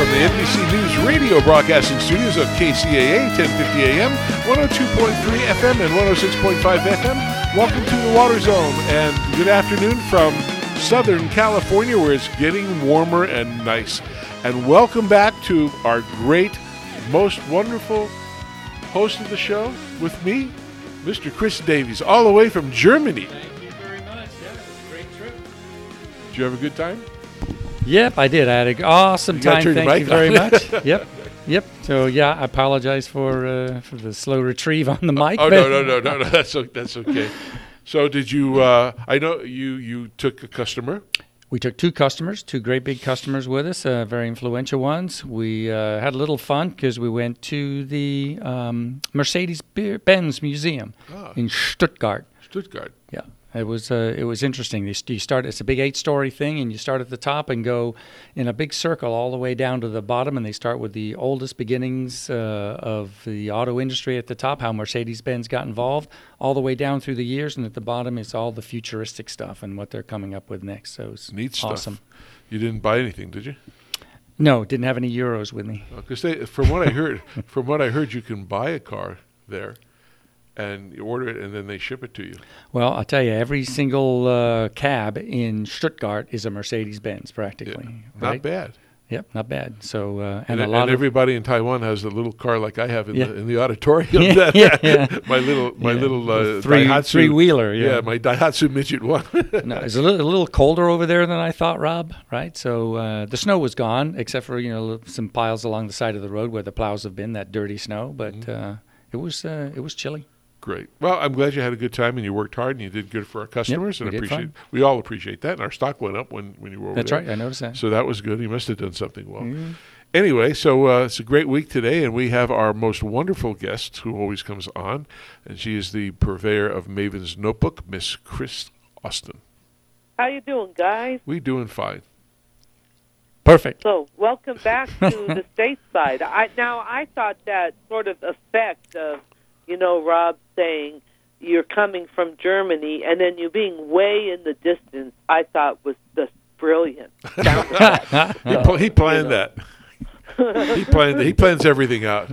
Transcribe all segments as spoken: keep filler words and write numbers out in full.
from the N B C News radio broadcasting studios of K C A A, ten fifty A M, one oh two point three F M, and one oh six point five F M. Welcome to the Water Zone, and good afternoon from Southern California, where it's getting warmer and nice. And welcome back to our great, most wonderful host of the show with me, Mister Chris Davies, all the way from Germany. Thank you very much. Yeah, it was a great trip. Did you have a good time? Yep, I did. I had an awesome You gotta time. turn the Thank you mic very on. much. Yep, yep. So yeah, I apologize for uh, for the slow retrieve on the mic. Oh no, no, no, no, no. That's o- that's okay. So did you? Uh, I know you. You took a customer. We took two customers, two great big customers with us, uh, very influential ones. We uh, had a little fun because we went to the um, Mercedes-Benz Museum Ah. in Stuttgart. Stuttgart. Yeah, it was uh, it was interesting. You st- you start. It's a big eight-story thing, and you start at the top and go in a big circle all the way down to the bottom. And they start with the oldest beginnings uh, of the auto industry at the top, how Mercedes-Benz got involved, all the way down through the years, and at the bottom is all the futuristic stuff and what they're coming up with next. So it's Neat stuff. awesome. You didn't buy anything, did you? No, didn't have any euros with me. Because they, from what I heard, from what I heard, you can buy a car there, and you order it, and then they ship it to you. Well, I'll tell you, every single uh, cab in Stuttgart is a Mercedes-Benz, practically. Yeah, not right? bad. Yep, not bad. So, uh, And, and, a and lot of everybody in Taiwan has a little car like I have in Yeah. the in the auditorium. Yeah, that, yeah, yeah. my little my Yeah. little uh, Three- Daihatsu three-wheeler, yeah. my Daihatsu midget one. no, it's a little, a little colder over there than I thought, Rob. Right, so uh, the snow was gone, except for you know some piles along the side of the road where the plows have been, that dirty snow. But Mm-hmm. uh, it was uh, it was chilly. Great. Well, I'm glad you had a good time and you worked hard and you did good for our customers. we and did appreciate fine. we all appreciate that. And our stock went up when, when you were over That's there. right, I noticed that. So that was good. You must have done something well. Mhm. Anyway, so uh, it's a great week today, and we have our most wonderful guest who always comes on, and she is the purveyor of Maven's Notebook, Miss Chris Austin. How you doing, guys? We doing fine. Perfect. So, welcome back to the stateside. I now I thought that sort of effect of, you know, Rob saying you're coming from Germany and then you being way in the distance, I thought was just brilliant. Sound effect. He, pl- he planned you know. that. He planned. He plans everything out.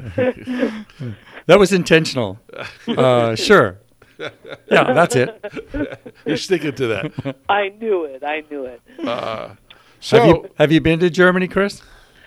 That was intentional. Uh, sure. Yeah, that's it. You're sticking to that. I knew it. I knew it. Uh, so have you have you been to Germany, Chris?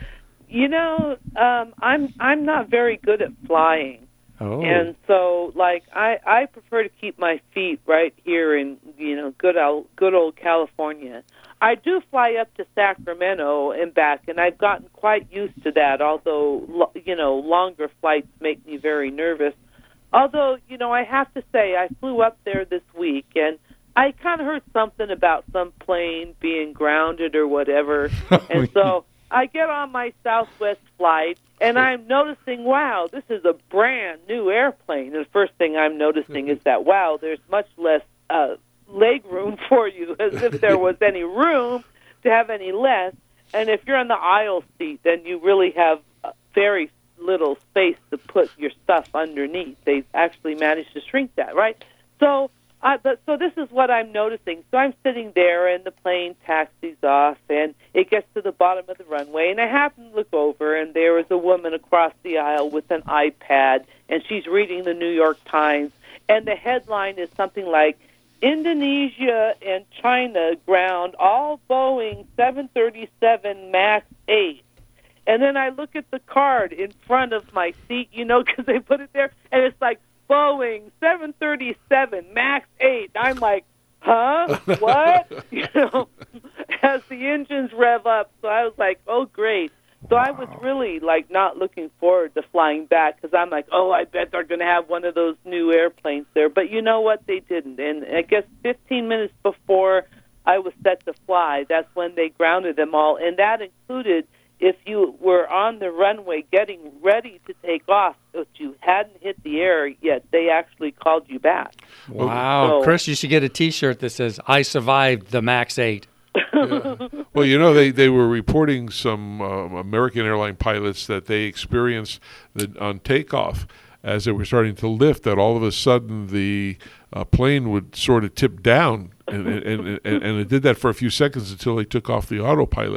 You know, um, I'm I'm not very good at flying. Oh. And so, like, I, I prefer to keep my feet right here in, you know, good old, good old California. I do fly up to Sacramento and back, and I've gotten quite used to that, although, lo- you know, longer flights make me very nervous. Although, you know, I have to say, I flew up there this week, and I kind of heard something about some plane being grounded or whatever. And so I get on my Southwest flight, and I'm noticing, wow, this is a brand new airplane. And the first thing I'm noticing is that, wow, there's much less uh, leg room for you, as if there was any room to have any less. And if you're on the aisle seat, then you really have uh, very little space to put your stuff underneath. They actually managed to shrink that, right? So, uh, but so this is what I'm noticing. So I'm sitting there, and the plane taxis off, and it gets to the bottom of the runway, and I happen to look over, and there is a woman across the aisle with an iPad, and she's reading the New York Times, and the headline is something like, Indonesia and China ground all Boeing seven thirty-seven MAX eight. And then I look at the card in front of my seat, you know, because they put it there, and it's like, Boeing seven thirty-seven MAX eight. I'm like, huh? What? You know, as the engines rev up. So I was like, oh, great. So wow. I was really, like, not looking forward to flying back because I'm like, oh, I bet they're going to have one of those new airplanes there. But you know what? They didn't. And I guess fifteen minutes before I was set to fly, that's when they grounded them all. And that included if you were on the runway getting ready to take off, but you hadn't hit the air yet, they actually called you back. Wow. So, Chris, you should get a T-shirt that says, I survived the MAX eight. Yeah. Well, you know, they, they were reporting some um, American airline pilots that they experienced the, on takeoff as they were starting to lift, that all of a sudden the uh, plane would sort of tip down, and, and, and, and it did that for a few seconds until they took off the autopilot.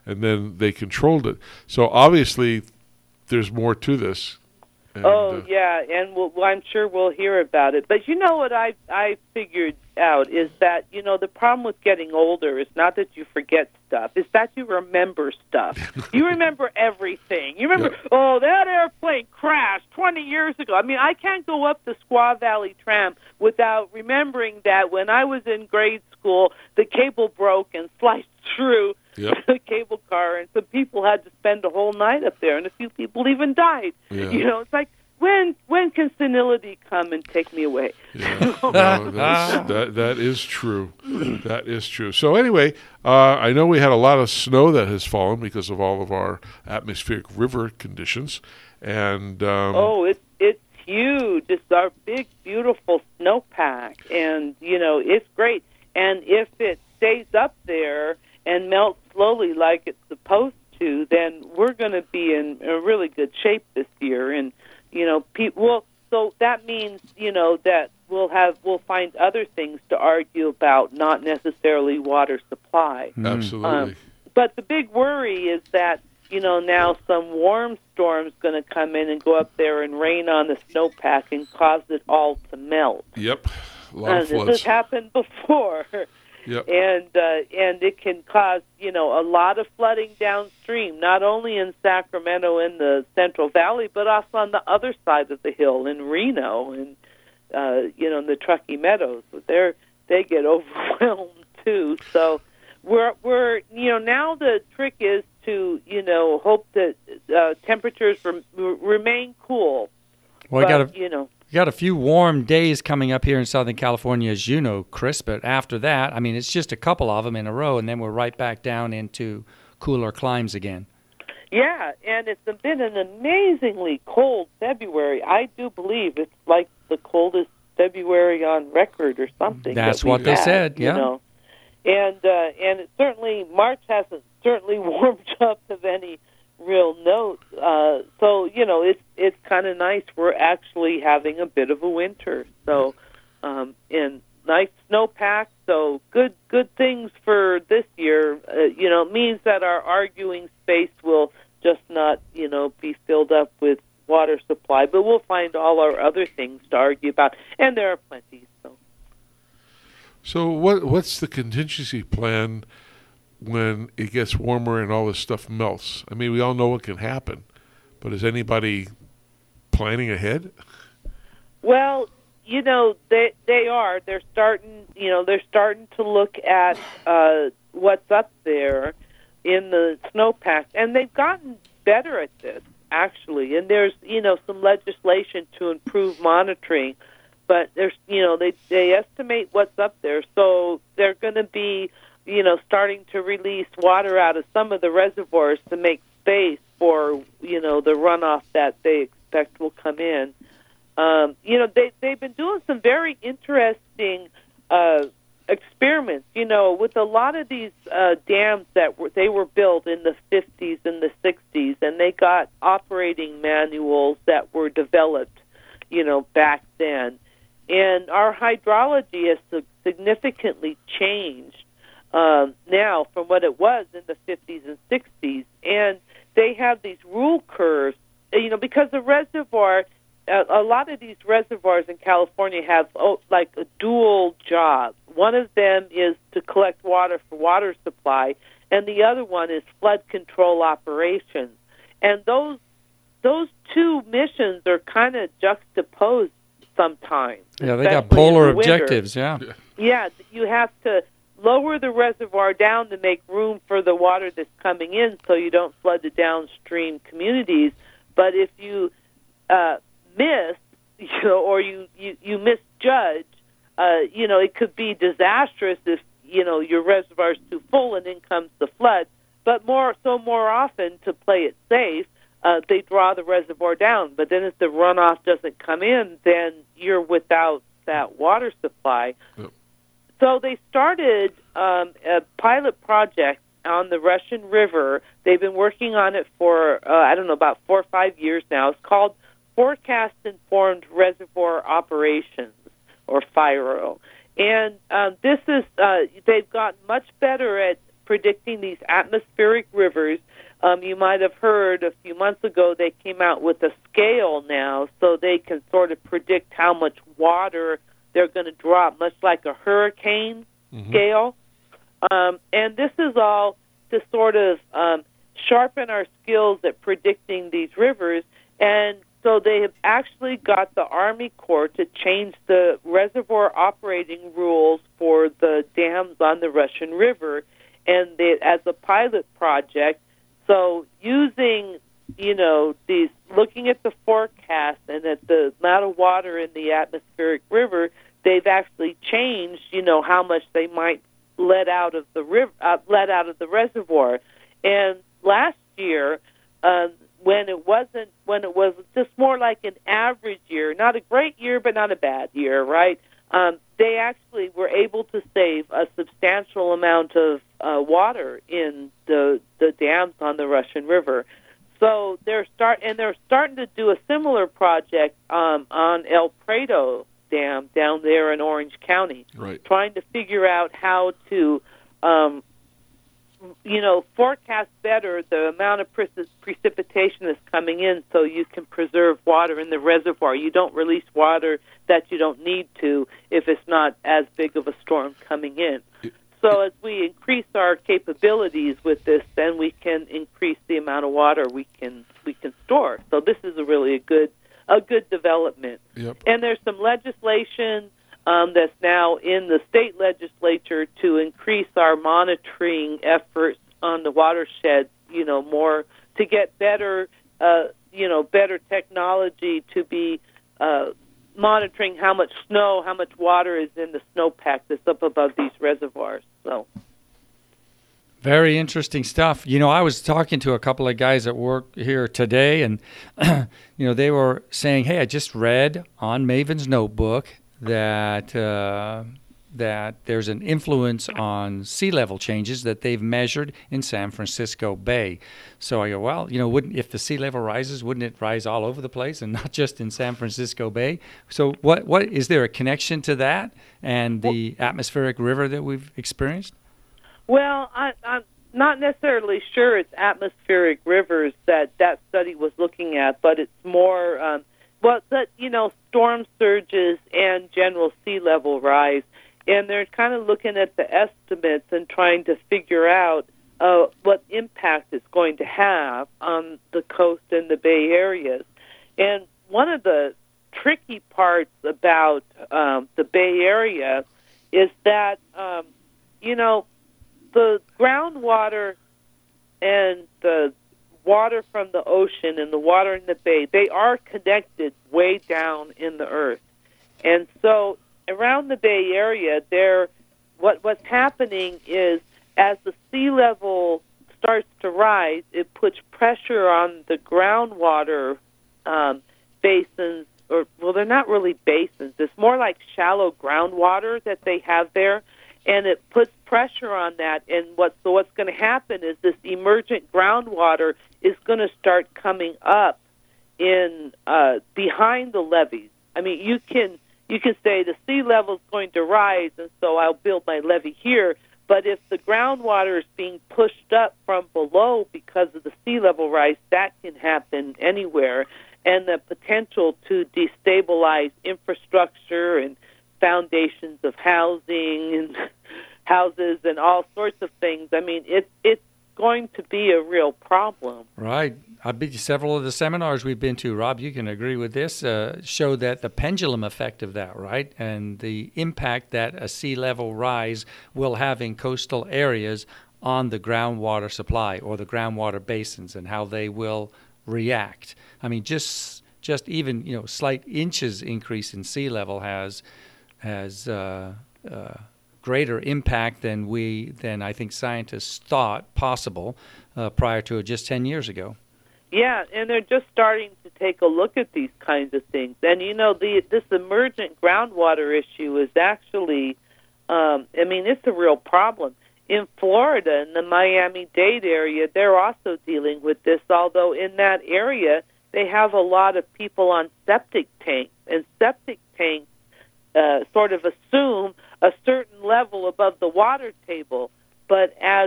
and then they controlled it. So obviously, there's more to this. And, oh, uh, yeah, and we'll, well, I'm sure we'll hear about it. But you know what I I figured out is that, you know, the problem with getting older is not that you forget stuff, it's that you remember stuff. You remember everything. You remember, yeah. oh, that airplane crashed twenty years ago. I mean, I can't go up the Squaw Valley Tram without remembering that when I was in grade school, the cable broke and sliced through Yep. the cable car, and some people had to spend a whole night up there, and a few people even died. Yeah. You know, it's like, when when can senility come and take me away? Yeah. No, that's, that that is true. That is true. So anyway, uh, I know we had a lot of snow that has fallen because of all of our atmospheric river conditions, and um, oh, it's it's huge. It's our big, beautiful snowpack, and you know, it's great. And if it stays up there and melts slowly like it's supposed to, then we're going to be in a really good shape this year. And you know, people. Well, so that means you know that we'll have we'll find other things to argue about, not necessarily water supply. Absolutely. Um, but the big worry is that you know now some warm storm's going to come in and go up there and rain on the snowpack and cause it all to melt. Yep. A lot of Uh, floods. this has happened before. Yep. And uh, and it can cause you know a lot of flooding downstream, not only in Sacramento in the Central Valley, but also on the other side of the hill in Reno and uh, you know in the Truckee Meadows. They they get overwhelmed too. So we're we're you know now the trick is to you know hope that uh, temperatures rem- remain cool. Well, but, I got a, you know. you got a few warm days coming up here in Southern California, as you know, Chris. But after that, I mean, it's just a couple of them in a row, and then we're right back down into cooler climes again. Yeah, and it's been an amazingly cold February. I do believe it's like the coldest February on record or something. That's that we've what they had, said, you yeah. know. And uh, and it certainly March hasn't certainly warmed up of any real note. Uh, so you know, it's it's kind of nice. We're actually having a bit of a winter. So um, and nice snowpack. So good good things for this year. Uh, you know, it means that our arguing space will just not you know be filled up with water supply, but we'll find all our other things to argue about, and there are plenty. So. So what what's the contingency plan when it gets warmer and all this stuff melts? I mean, we all know what can happen, but is anybody planning ahead? Well, you know, they they are. They're starting. You know, they're starting to look at uh, what's up there in the snowpack, and they've gotten better at this actually. And there's you know some legislation to improve monitoring. But there's, you know, they they estimate what's up there, so they're going to be, you know, starting to release water out of some of the reservoirs to make space for, you know, the runoff that they expect will come in. Um, you know, they they've been doing some very interesting uh, experiments. You know, with a lot of these uh, dams that were they were built in the fifties and the sixties, and they got operating manuals that were developed, you know, back then. And our hydrology has significantly changed um, now from what it was in the fifties and sixties. And they have these rule curves, you know, because the reservoir, uh, a lot of these reservoirs in California have oh, like a dual job. One of them is to collect water for water supply, and the other one is flood control operations. And those those two missions are kind of juxtaposed sometimes. Yeah, they got especially in polar the winter. objectives, yeah. Yeah, you have to lower the reservoir down to make room for the water that's coming in so you don't flood the downstream communities. But if you uh, miss, you know, or you, you, you misjudge, uh, you know, it could be disastrous if, you know, your reservoir's too full and in comes the flood. But more so more often, to play it safe, Uh, they draw the reservoir down, but then if the runoff doesn't come in, then you're without that water supply. Yep. So they started um, a pilot project on the Russian River. They've been working on it for, uh, I don't know, about four or five years now. It's called Forecast Informed Reservoir Operations, or FIRO. And um, this is, uh, they've gotten much better at predicting these atmospheric rivers. Um, you might have heard a few months ago they came out with a scale now, so they can sort of predict how much water they're going to drop, much like a hurricane mm-hmm. scale. Um, and this is all to sort of um, sharpen our skills at predicting these rivers. And so they have actually got the Army Corps to change the reservoir operating rules for the dams on the Russian River, and they, as a pilot project. So using, you know, these, looking at the forecast and at the amount of water in the atmospheric river, they've actually changed, you know, how much they might let out of the river, uh, let out of the reservoir. And last year, uh, when it wasn't, when it was just more like an average year, not a great year, but not a bad year, right? Um, they actually were able to save a substantial amount of uh, water in the the dams on the Russian River. So they're start and they're starting to do a similar project um, on El Prado Dam down there in Orange County, right. Trying to figure out how to, um, you know, forecast better the amount of pre- precipitation that's coming in, so you can preserve water in the reservoir. You don't release water that you don't need to if it's not as big of a storm coming in. So as we increase our capabilities with this, then we can increase the amount of water we can we can store. So this is a really a good a good development. Yep. And there's some legislation um, that's now in the state legislature to increase our monitoring efforts on the watershed. You know, more to get better, uh, you know, better technology to be uh, monitoring how much snow, how much water is in the snowpack that's up above these reservoirs. So, very interesting stuff. You know, I was talking to a couple of guys at work here today, and you know, they were saying, "Hey, I just read on Maven's Notebook that uh, that there's an influence on sea level changes that they've measured in San Francisco Bay." So I go, well, you know, wouldn't if the sea level rises, wouldn't it rise all over the place and not just in San Francisco Bay? So what what is there a connection to that and the atmospheric river that we've experienced? Well, I, I'm not necessarily sure it's atmospheric rivers that that study was looking at, but it's more, um, well, that, you know, storm surges and general sea level rise. And they're kind of looking at the estimates and trying to figure out uh, what impact it's going to have on the coast and the Bay areas. And one of the tricky parts about um, the Bay Area is that, um, you know, the groundwater and the water from the ocean and the water in the bay, they are connected way down in the earth. And so around the Bay Area, there, what what's happening is as the sea level starts to rise, it puts pressure on the groundwater um, basins, or well, they're not really basins. It's more like shallow groundwater that they have there, and it puts pressure on that. And what so what's going to happen is this emergent groundwater is going to start coming up in uh, behind the levees. I mean, you can. You can say the sea level is going to rise, and so I'll build my levee here. But if the groundwater is being pushed up from below because of the sea level rise, that can happen anywhere. And the potential to destabilize infrastructure and foundations of housing and houses and all sorts of things. I mean, it, it's going to be a real problem. Right. I bet several of the seminars we've been to, Rob, you can agree with this, uh, show that the pendulum effect of that, right? And the impact that a sea level rise will have in coastal areas on the groundwater supply or the groundwater basins and how they will react. I mean, just just even, you know, slight inches increase in sea level has has uh, uh, greater impact than we than I think scientists thought possible uh, prior to just ten years ago. Yeah, and they're just starting to take a look at these kinds of things. And, you know, the this emergent groundwater issue is actually, um, I mean, it's a real problem. In Florida, in the Miami-Dade area, they're also dealing with this, although in that area they have a lot of people on septic tanks. And septic tanks uh, sort of assume a certain level above the water table. But as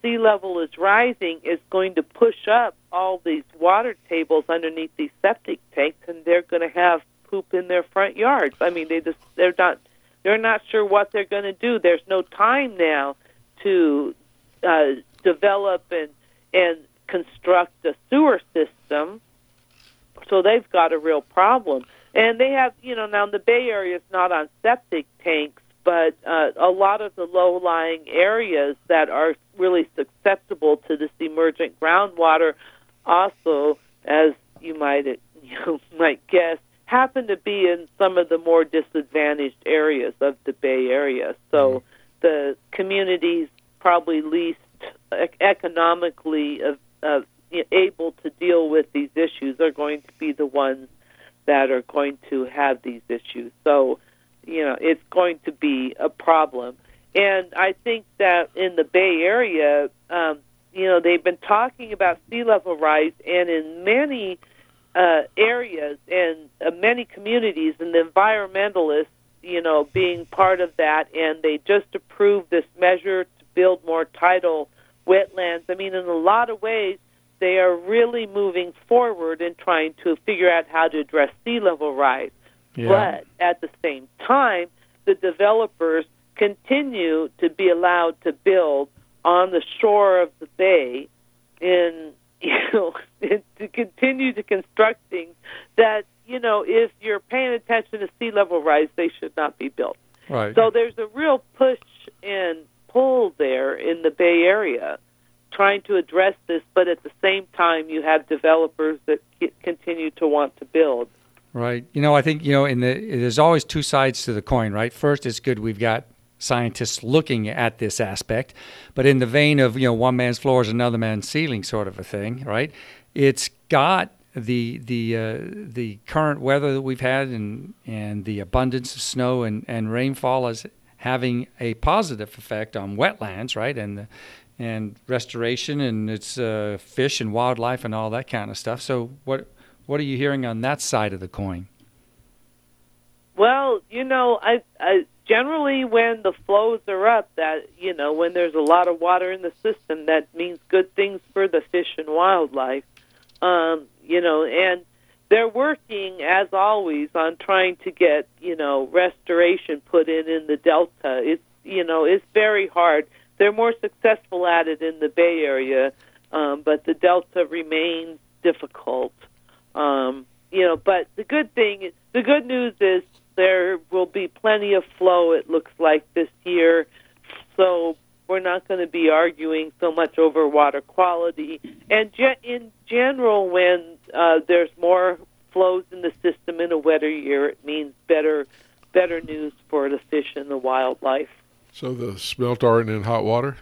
sea level is rising, is going to push up all these water tables underneath these septic tanks, and they're going to have poop in their front yards. I mean, they just they're not they're not sure what they're going to do. There's no time now to uh, develop and and construct a sewer system, so they've got a real problem. And they have, you know, now the Bay Area is not on septic tanks, but uh, a lot of the low-lying areas that are really susceptible to this emergent groundwater also, as you might you know, might guess, happen to be in some of the more disadvantaged areas of the Bay Area. So mm-hmm. the communities probably least economically uh, uh, able to deal with these issues are going to be the ones that are going to have these issues. So, you know, it's going to be a problem. And I think that in the Bay Area, um, you know, they've been talking about sea level rise, and in many uh, areas and uh, many communities, and the environmentalists, you know, being part of that, and they just approved this measure to build more tidal wetlands. I mean, in a lot of ways, they are really moving forward in trying to figure out how to address sea level rise. Yeah. But at the same time, the developers continue to be allowed to build on the shore of the bay in, you know, to continue to construct things that, you know, if you're paying attention to sea level rise, they should not be built. Right. So there's a real push and pull there in the Bay Area trying to address this, but at the same time, you have developers that continue to want to build. Right. You know, I think, you know, in the there's always two sides to the coin, right? First, it's good we've got scientists looking at this aspect, but in the vein of, you know, one man's floor is another man's ceiling sort of a thing, right? It's got the the uh, the current weather that we've had and and the abundance of snow and, and rainfall is having a positive effect on wetlands, right? And the and restoration and its uh, fish and wildlife and all that kind of stuff. So what what are you hearing on that side of the coin? Well, you know, I, I generally when the flows are up, that, you know, when there's a lot of water in the system, that means good things for the fish and wildlife. Um, you know, and they're working, as always, on trying to get, you know, restoration put in in the Delta. It's, you know, it's very hard. They're more successful at it in the Bay Area, um, but the Delta remains difficult. Um, you know, but the good thing, the good news is there will be plenty of flow, it looks like, this year. So we're not going to be arguing so much over water quality. And ge- in general, when uh, there's more flows in the system in a wetter year, it means better, better news for the fish and the wildlife. So the smelt aren't in hot water?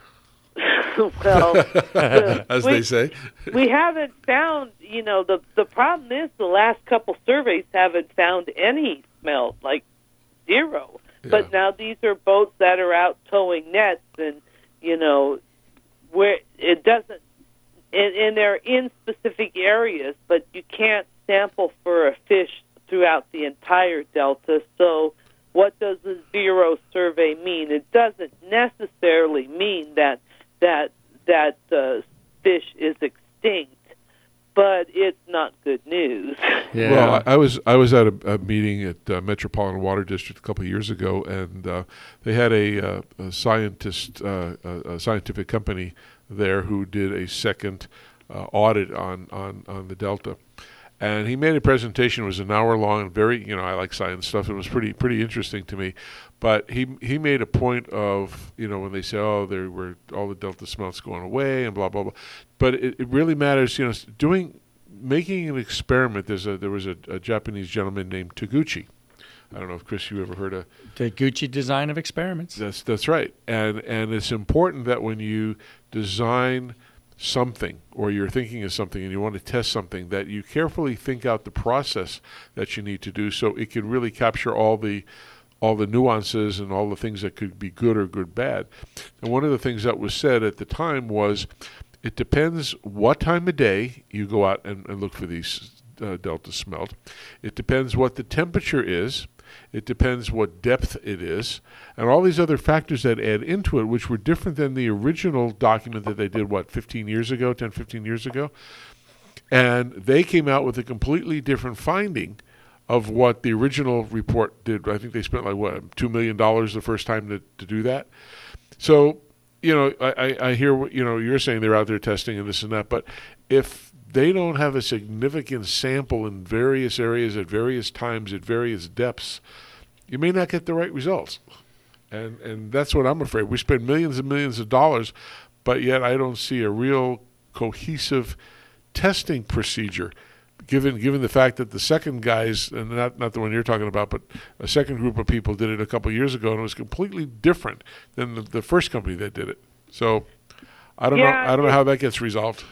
Well, the, as we, they say. We haven't found, you know, the, the problem is the last couple surveys haven't found any smelt, like zero. Yeah. But now these are boats that are out towing nets, and, you know, where it doesn't, and, and they're in specific areas, but you can't sample for a fish throughout the entire Delta. So what does a zero survey mean? It doesn't necessarily mean that that that uh, fish is extinct, but it's not good news. Yeah. Well, I, I was I was at a, a meeting at uh, Metropolitan Water District a couple of years ago, and uh, they had a, uh, a scientist, uh, a, a scientific company there who did a second uh, audit on, on, on the Delta. And he made a presentation. It was an hour long and very, you know, I like science stuff. It was pretty pretty interesting to me. But he he made a point of, you know, when they say, oh, there were all the Delta smelts going away and blah, blah, blah. But it, it really matters, you know, doing, making an experiment. There's a, there was a, a Japanese gentleman named Taguchi. I don't know if, Chris, you ever heard of... Taguchi design of experiments. That's, that's right. And And it's important that when you design something, or you're thinking of something and you want to test something, that you carefully think out the process that you need to do so it can really capture all the all the nuances and all the things that could be good or good bad. And one of the things that was said at the time was, it depends what time of day you go out and, and look for these uh, Delta smelt. It depends what the temperature is, It depends what depth it is, and all these other factors that add into it, which were different than the original document that they did, what, fifteen years ago, ten, fifteen years ago? And they came out with a completely different finding of what the original report did. I think they spent like, what, two million dollars the first time to, to do that? So, you know, I, I hear what, you know, you're saying they're out there testing and this and that, but if they don't have a significant sample in various areas at various times at various depths, you may not get the right results. And and that's what I'm afraid. We spend millions and millions of dollars, but yet I don't see a real cohesive testing procedure, given given the fact that the second guys, and not not the one you're talking about, but a second group of people did it a couple of years ago, and it was completely different than the, the first company that did it. So I don't yeah, know. I don't know how that gets resolved.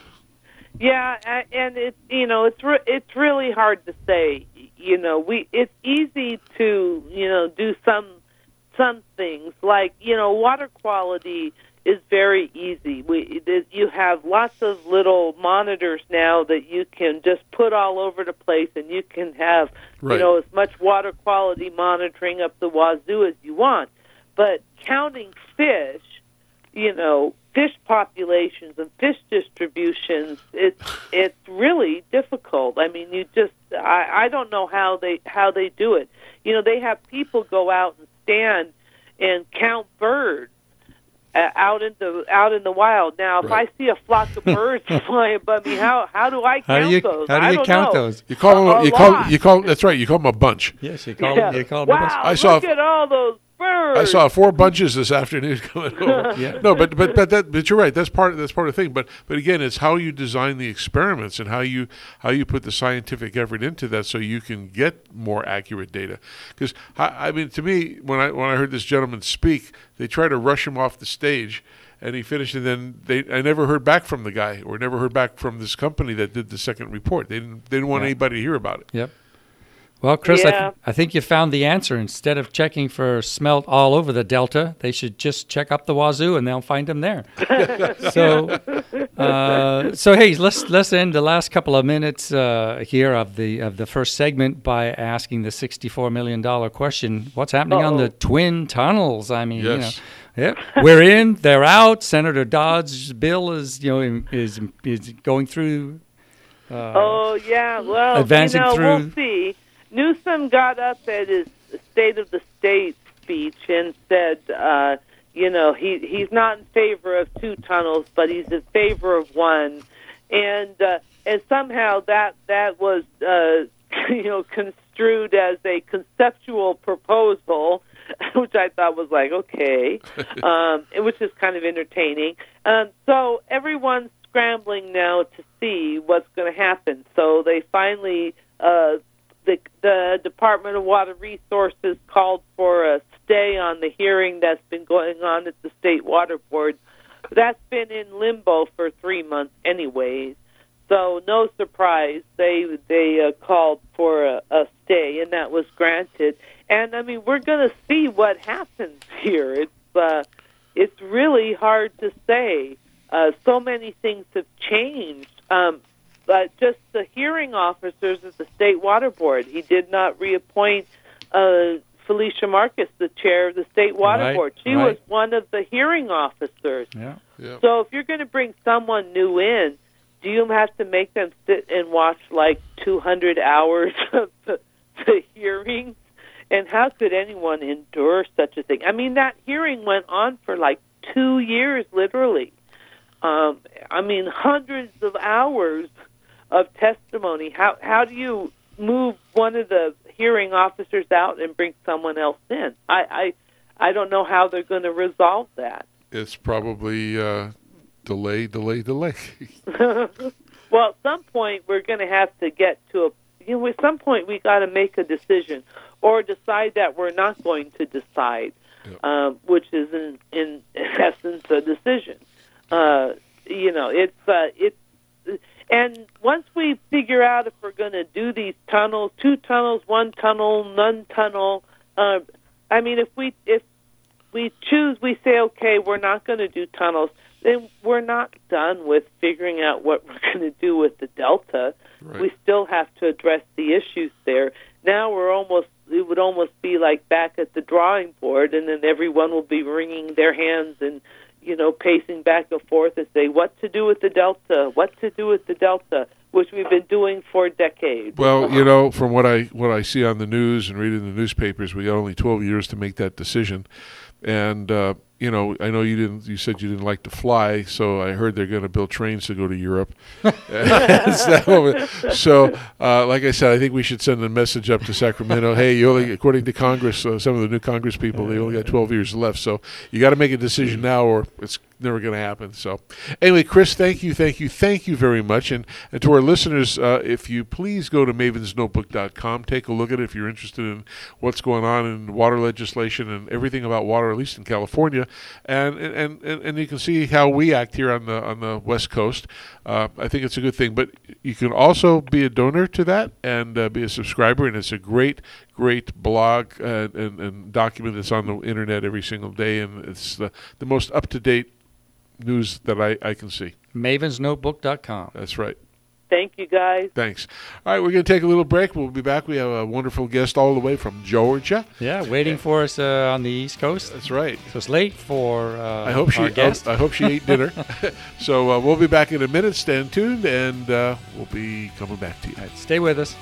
Yeah, and it's you know it's re- it's really hard to say. You know, we it's easy to you know do some some things like you know water quality is very easy. We you have lots of little monitors now that you can just put all over the place, and you can have right. you know as much water quality monitoring up the wazoo as you want. But counting fish, you know, fish populations and fish distributions, it's it's really difficult. I mean, you just I, I don't know how they how they do it. You know, they have people go out and stand and count birds uh, out in the out in the wild. Now, if right. I see a flock of birds flying above me, how how do I count how do you, those? How do I you don't count know. those? You call them. A You call. lot. You call. That's right. You call them a bunch. Yes, you call Yeah. them. You call them. Wow! I saw Look at all those birds. I saw four bunches this afternoon coming over. Yeah. No, but but but that but you're right. That's part that's part of the thing. But but again, it's how you design the experiments and how you how you put the scientific effort into that so you can get more accurate data. Because I, I mean, to me, when I when I heard this gentleman speak, they tried to rush him off the stage, and he finished, and then they I never heard back from the guy or never heard back from this company that did the second report. They didn't they didn't want Yeah. anybody to hear about it. Yep. Well, Chris, I, Yeah. th- I think you found the answer. Instead of checking for smelt all over the Delta, they should just check up the wazoo, and they'll find them there. so, uh, so hey, let's let's end the last couple of minutes uh, here of the of the first segment by asking the sixty-four million dollar question: what's happening on Uh-oh. the twin tunnels? I mean, Yes. you know, yeah, we're in, they're out. Senator Dodd's bill is you know is is going through. Uh, Oh yeah, well, Advancing you know, through- we'll see. Newsom got up at his State of the State speech and said, uh, you know, he he's not in favor of two tunnels, but he's in favor of one, and uh, and somehow that that was uh, you know construed as a conceptual proposal, which I thought was like okay, um, which is kind of entertaining. Um, so everyone's scrambling now to see what's going to happen. So they finally. Uh, The, the Department of Water Resources called for a stay on the hearing that's been going on at the State Water Board. That's been in limbo for three months anyways, so no surprise they they uh, called for a, a stay, and that was granted. And, I mean, we're going to see what happens here. It's, uh, it's really hard to say. Uh, so many things have changed. Um, But just the hearing officers at the State Water Board. He did not reappoint uh, Felicia Marcus, the chair of the State Water Right, Board. She right. was one of the hearing officers. yeah. Yeah. So if you're going to bring someone new in, do you have to make them sit and watch like two hundred hours of the, the hearings? And how could anyone endure such a thing? I mean, that hearing went on for like two years, literally. Um, I mean, hundreds of hours of testimony. How how do you move one of the hearing officers out and bring someone else in? I I, I don't know how they're going to resolve that. It's probably uh, delay, delay, delay. Well, at some point we're going to have to get to a. You know, at some point we got to make a decision, or decide that we're not going to decide, Yep. um, which is in in essence a decision. Uh, you know, it's uh, it's. And once we figure out if we're going to do these tunnels, two tunnels, one tunnel, none tunnel, uh, I mean, if we if we choose, we say, okay, we're not going to do tunnels, then we're not done with figuring out what we're going to do with the Delta. Right. We still have to address the issues there. Now we're almost it would almost be like back at the drawing board, and then everyone will be wringing their hands and, you know, pacing back and forth and say, what to do with the Delta, what to do with the Delta, which we've been doing for decades. Well, you know, from what I what I see on the news and read in the newspapers, we got only twelve years to make that decision. And, uh, you know, I know you didn't. You said you didn't like to fly, so I heard they're going to build trains to go to Europe. so, uh, like I said, I think we should send a message up to Sacramento. Hey, you only, according to Congress, uh, some of the new Congress people, they only got twelve years left. So you got to make a decision now, or it's never going to happen. So, anyway, Chris, thank you, thank you, thank you very much. And, and to our listeners, uh, if you please go to mavens notebook dot com, take a look at it if you're interested in what's going on in water legislation and everything about water, at least in California. And and, and, and you can see how we act here on the on the West Coast. Uh, I think it's a good thing. But you can also be a donor to that and uh, be a subscriber. And it's a great, great blog uh, and, and document that's on the internet every single day. And it's the, the most up-to-date news that I, I can see. mavens notebook dot com. That's right. Thank you, guys. Thanks. All right, we're going to take a little break. We'll be back. We have a wonderful guest all the way from Georgia. Yeah, waiting for us uh, on the East Coast. That's right. So it's late for uh, I hope she, our guest. I, I hope she ate dinner. So uh, we'll be back in a minute. Stand tuned, and uh, we'll be coming back to you. All right, stay with us.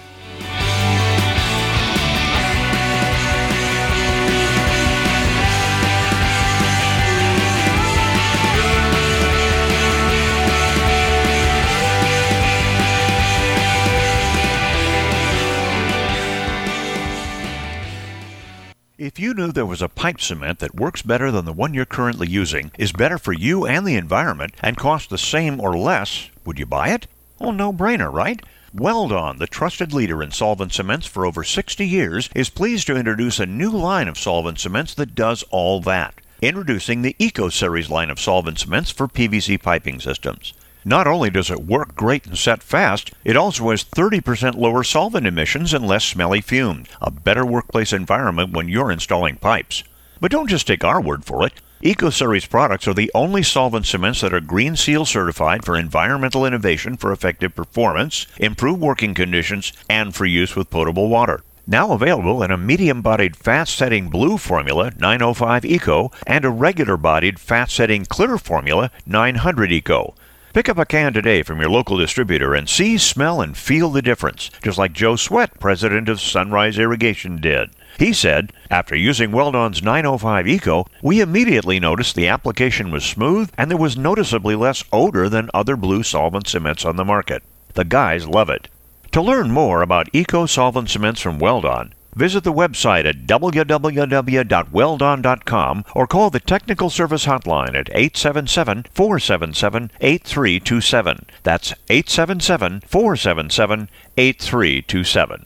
If you knew there was a pipe cement that works better than the one you're currently using, is better for you and the environment, and costs the same or less, would you buy it? Oh, no-brainer, right? Weldon, the trusted leader in solvent cements for over sixty years, is pleased to introduce a new line of solvent cements that does all that. Introducing the Eco Series line of solvent cements for P V C piping systems. Not only does it work great and set fast, it also has thirty percent lower solvent emissions and less smelly fumes, a better workplace environment when you're installing pipes. But don't just take our word for it. Eco Series products are the only solvent cements that are Green Seal certified for environmental innovation for effective performance, improved working conditions, and for use with potable water. Now available in a medium-bodied fast-setting blue formula, nine oh five Eco, and a regular-bodied fast-setting clear formula, nine hundred Eco. Pick up a can today from your local distributor and see, smell, and feel the difference, just like Joe Sweat, president of Sunrise Irrigation, did. He said, after using Weldon's nine oh five Eco, we immediately noticed the application was smooth and there was noticeably less odor than other blue solvent cements on the market. The guys love it. To learn more about Eco Solvent Cements from Weldon, visit the website at w w w dot weldon dot com or call the technical service hotline at eight seven seven, four seven seven, eight three two seven. That's eight seven seven, four seven seven, eight three two seven.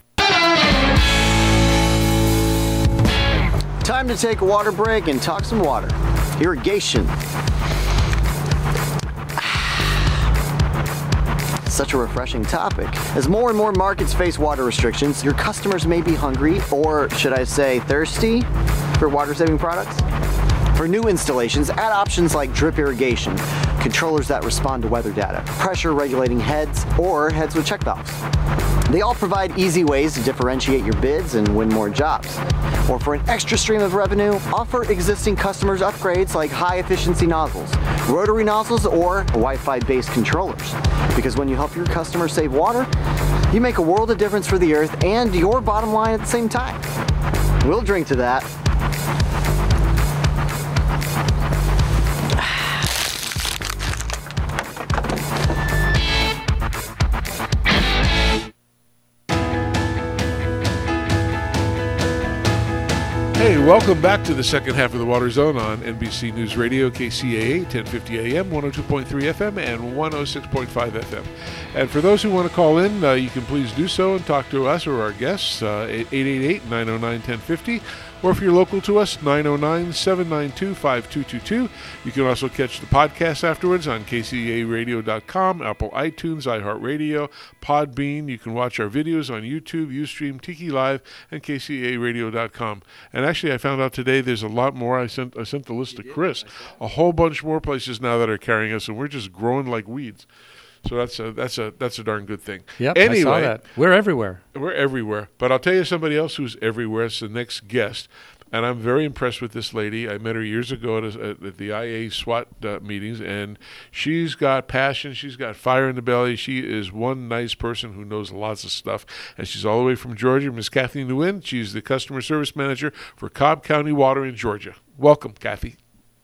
Time to take a water break and talk some water. Irrigation. Such a refreshing topic. As more and more markets face water restrictions, your customers may be hungry, or should I say thirsty, for water-saving products. For new installations, add options like drip irrigation, controllers that respond to weather data, pressure regulating heads, or heads with check valves. They all provide easy ways to differentiate your bids and win more jobs. Or for an extra stream of revenue, offer existing customers upgrades like high-efficiency nozzles, rotary nozzles, or Wi-Fi based controllers. Because when you help your customers save water, you make a world of difference for the earth and your bottom line at the same time. We'll drink to that. Hey, welcome back to the second half of the Water Zone on N B C News Radio, K C A A, ten fifty A M, one oh two point three F M, and one oh six point five F M. And for those who want to call in, uh, you can please do so and talk to us or our guests, uh, eight eight eight, nine oh nine, ten fifty. Or if you're local to us, nine oh nine, seven nine two, five two two two. You can also catch the podcast afterwards on K C A A radio dot com, Apple iTunes, iHeartRadio, Podbean. You can watch our videos on YouTube, Ustream, Tiki Live, and K C A A radio dot com. And actually, I found out today there's a lot more. I sent I sent the list to Chris. A whole bunch more places now that are carrying us, and we're just growing like weeds. So that's a that's a that's a darn good thing. Yep, anyway, I saw that. We're everywhere. We're everywhere. But I'll tell you somebody else who's everywhere. It's the next guest. And I'm very impressed with this lady. I met her years ago at, a, at the I A SWAT uh, meetings, and she's got passion. She's got fire in the belly. She is one nice person who knows lots of stuff. And she's all the way from Georgia, Miss Kathy Nguyen. She's the customer service manager for Cobb County Water in Georgia. Welcome, Kathy.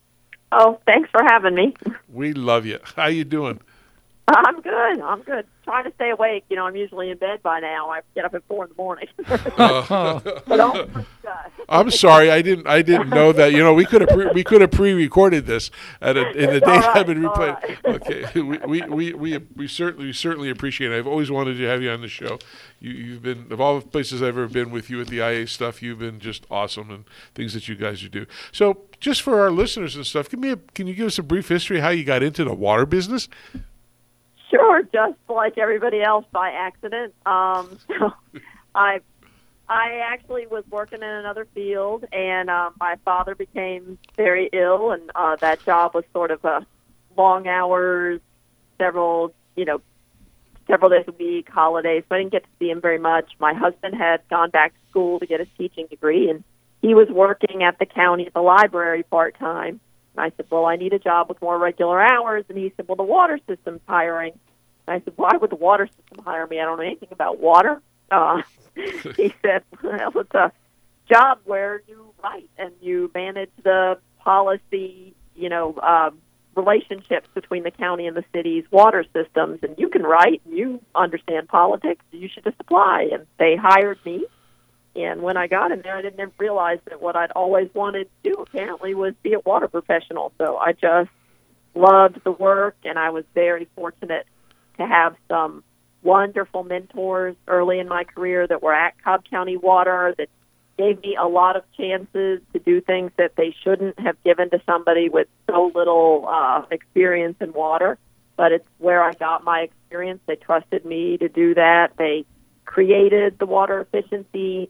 Oh, thanks for having me. We love you. How you doing? I'm good. I'm good. Trying to stay awake. You know, I'm usually in bed by now. I get up at four in the morning. uh, but oh, I'm sorry, I didn't. I didn't know that. You know, we could have pre- we could have pre-recorded this at a, in the daytime and replayed. Right. Okay, we, we, we, we we certainly we certainly appreciate it. I've always wanted to have you on the show. You, you've been, of all the places I've ever been with you at the I A stuff, you've been just awesome and things that you guys do. So, just for our listeners and stuff, give me a, can you give us a brief history of how you got into the water business? Sure, just like everybody else by accident. Um, so I I actually was working in another field, and uh, my father became very ill, and uh, that job was sort of a long hours, several, you know, several days a week, holidays, so I didn't get to see him very much. My husband had gone back to school to get his teaching degree, and he was working at the county at the library part-time. And I said, well, I need a job with more regular hours. And he said, well, the water system's hiring. And I said, why would the water system hire me? I don't know anything about water. Uh, he said, well, it's a job where you write and you manage the policy, you know, uh, relationships between the county and the city's water systems. And you can write and you understand politics. You should just apply. And they hired me. And when I got in there, I didn't realize that what I'd always wanted to do, apparently, was be a water professional. So I just loved the work, and I was very fortunate to have some wonderful mentors early in my career that were at Cobb County Water that gave me a lot of chances to do things that they shouldn't have given to somebody with so little uh, experience in water. But it's where I got my experience. They trusted me to do that. They created the water efficiency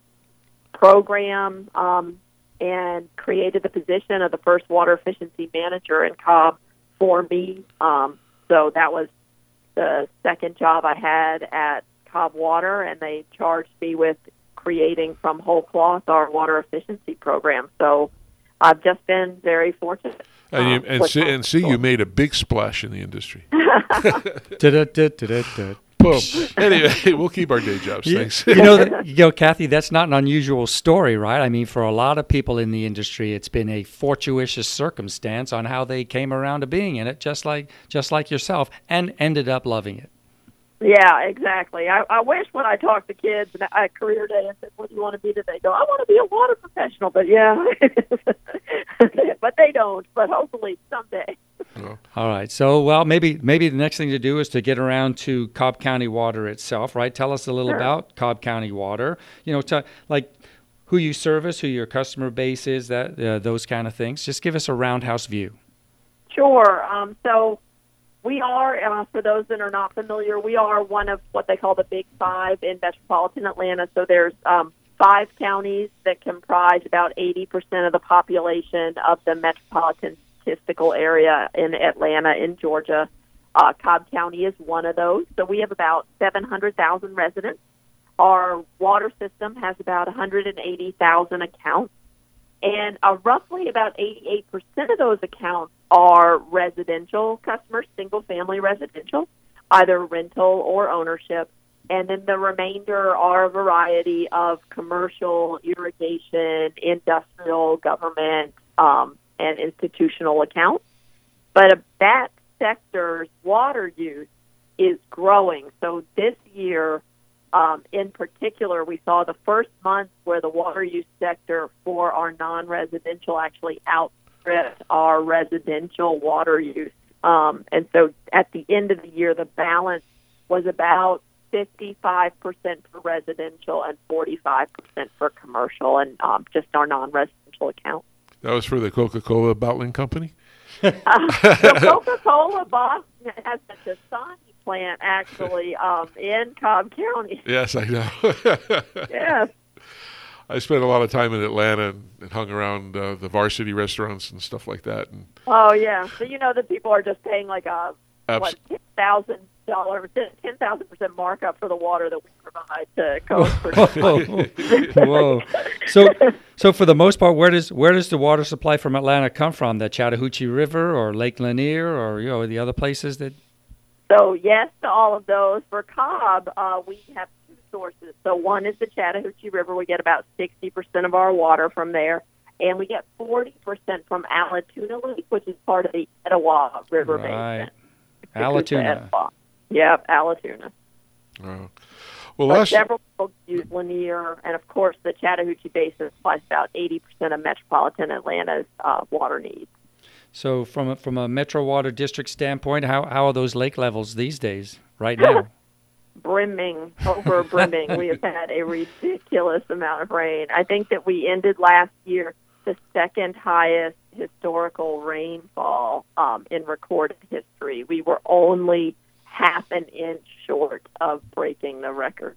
program um, and created the position of the first water efficiency manager in Cobb for me. Um, so that was the second job I had at Cobb Water, and they charged me with creating from whole cloth our water efficiency program. So I've just been very fortunate. And, you, um, and, see, and see, you made a big splash in the industry. Boom. Anyway, we'll keep our day jobs. You, Thanks. you know, that, you know, Kathy, that's not an unusual story, right? I mean, for a lot of people in the industry, it's been a fortuitous circumstance on how they came around to being in it, just like just like yourself, and ended up loving it. Yeah, exactly. I, I wish when I talk to kids at career day and said, what do you want to be today? Go, I want to be a water professional, but yeah. But they don't, but hopefully someday. Oh. All right. So, well, maybe maybe the next thing to do is to get around to Cobb County Water itself, right? Tell us a little Sure. about Cobb County Water. You know, to, like who you service, who your customer base is, that uh, those kind of things. Just give us a roundhouse view. Sure. Um, so we are, uh, for those that are not familiar, we are one of what they call the Big Five in metropolitan Atlanta. So there's um, five counties that comprise about eighty percent of the population of the metropolitan statistical area in Atlanta, in Georgia. Uh, Cobb County is one of those. So we have about seven hundred thousand residents. Our water system has about one hundred eighty thousand accounts. And uh, roughly about eighty-eight percent of those accounts are residential customers, single-family residential, either rental or ownership. And then the remainder are a variety of commercial, irrigation, industrial, government, um, and institutional accounts. But uh, that sector's water use is growing. So this year, Um, in particular, we saw the first month where the water use sector for our non-residential actually outstripped our residential water use. Um, and so at the end of the year, the balance was about fifty-five percent for residential and forty-five percent for commercial, and um, just our non-residential account. That was for the Coca-Cola bottling company? uh, the Coca-Cola Boston has such a sign plant actually um, in Cobb County. Yes, I know. Yes. I spent a lot of time in Atlanta and, and hung around uh, the varsity restaurants and stuff like that. And oh, yeah. So you know that people are just paying like a, Abs- what, ten thousand dollar, ten thousand percent markup for the water that we provide to coast. Whoa! So, so for the most part, where does where does the water supply from Atlanta come from? The Chattahoochee River or Lake Lanier or you know the other places that? So yes to all of those. For Cobb, uh, we have two sources. So one is the Chattahoochee River. We get about sixty percent of our water from there. And we get forty percent from Allatoona Lake, which is part of the Etowah River right. Basin. Allatoona. Yep, Allatoona. Wow. Well, but last... several folks use Lanier, and of course the Chattahoochee Basin supplies about eighty percent of metropolitan Atlanta's uh, water needs. So from a, from a Metro Water District standpoint, how, how are those lake levels these days, right now? Brimming, over brimming. We have had a ridiculous amount of rain. I think that we ended last year the second highest historical rainfall um, in recorded history. We were only half an inch short of breaking the record.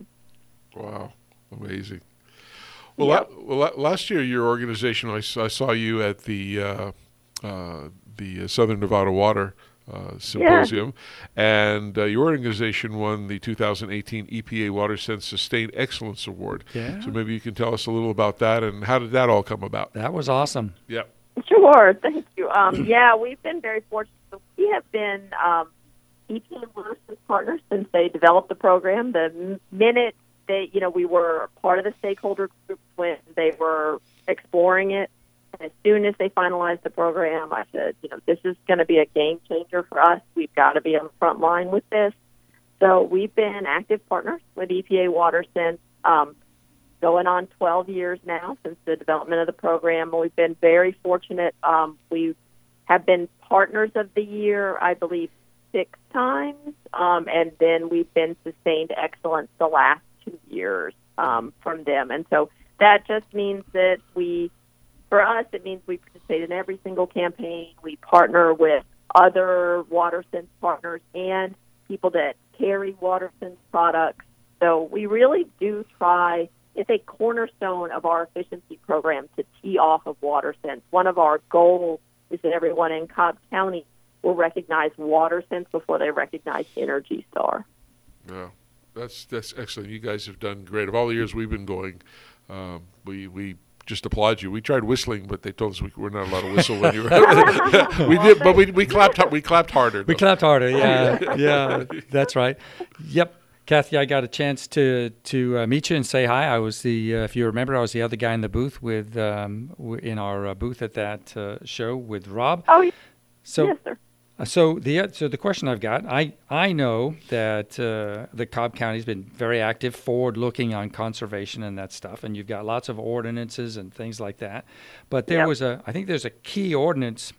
Wow, amazing. Well, Yep. la- well, la- last year your organization, I, s- I saw you at the uh, uh, the Southern Nevada Water uh, Symposium, and uh, your organization won the two thousand eighteen E P A WaterSense Sustained Excellence Award. Yeah. So maybe you can tell us a little about that and how did that all come about? That was awesome. Yeah. Sure, thank you. Um, yeah, we've been very fortunate. We have been um, E P A WaterSense partners since they developed the program. The m- minute they, you know, we were part of the stakeholder group when they were exploring it. As soon as they finalized the program, I said, you know, this is going to be a game changer for us. We've got to be on the front line with this. So we've been active partners with E P A WaterSense, um, going on twelve years now since the development of the program. We've been very fortunate. Um, we have been partners of the year, I believe, six times, um, and then we've been sustained excellence the last two years um, from them. And so that just means that we, for us, it means we participate in every single campaign. We partner with other WaterSense partners and people that carry WaterSense products. So we really do try. It's a cornerstone of our efficiency program to tee off of WaterSense. One of our goals is that everyone in Cobb County will recognize WaterSense before they recognize Energy Star. Yeah, that's that's excellent. You guys have done great. Of all the years we've been going, um, we we just applaud you. We tried whistling, but they told us we were not allowed to whistle when you were. we did, but we we clapped we clapped harder. We though. clapped harder. Yeah, yeah, that's right. Yep. Kathy, I got a chance to to uh, meet you and say hi. I was the, uh, if you remember, I was the other guy in the booth with, um, w- in our uh, booth at that uh, show with Rob. Oh, yes, So, yes, sir. uh, so the uh, so the question I've got, I I know that uh, the Cobb County's been very active, forward-looking on conservation and that stuff, and you've got lots of ordinances and things like that. But there Yep. was a, I think there's a key ordinance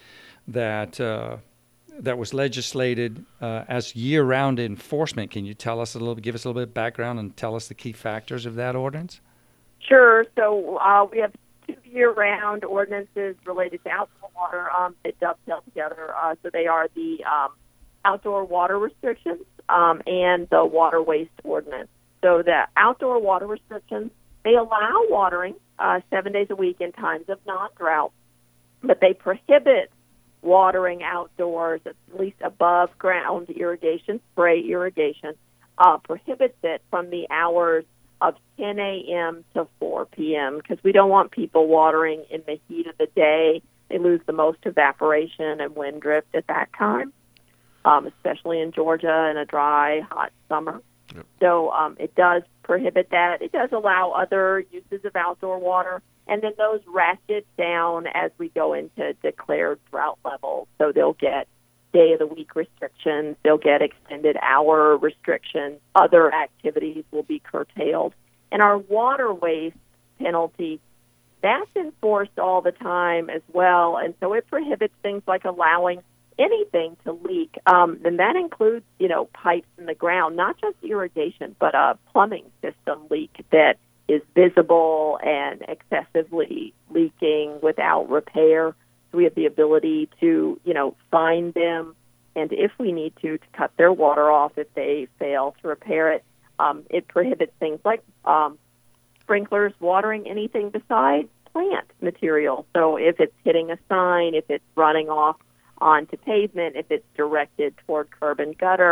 that. Uh, that was legislated uh, as year-round enforcement. Can you tell us a little, give us a little bit of background and tell us the key factors of that ordinance? Sure. So uh, we have two year-round ordinances related to outdoor water um, that dovetail together. Uh, so they are the um, outdoor water restrictions um, and the water waste ordinance. So the outdoor water restrictions, they allow watering uh, seven days a week in times of non-drought, but they prohibit watering outdoors, at least above ground irrigation, spray irrigation, uh, prohibits it from the hours of ten a.m. to four p.m. because we don't want people watering in the heat of the day. They lose the most evaporation and wind drift at that time, um, especially in Georgia in a dry, hot summer. Yep. So um, it does prohibit that. It does allow other uses of outdoor water. And then those ratchet down as we go into declared drought levels. So they'll get day-of-the-week restrictions. They'll get extended hour restrictions. Other activities will be curtailed. And our water waste penalty, that's enforced all the time as well. And so it prohibits things like allowing anything to leak. Um, and that includes, you know, pipes in the ground, not just irrigation, but a plumbing system leak that is visible and excessively leaking without repair. So we have the ability to, you know, find them, and if we need to, to cut their water off if they fail to repair it. Um, it prohibits things like um, sprinklers watering anything besides plant material. So if it's hitting a sign, if it's running off onto pavement, if it's directed toward curb and gutter,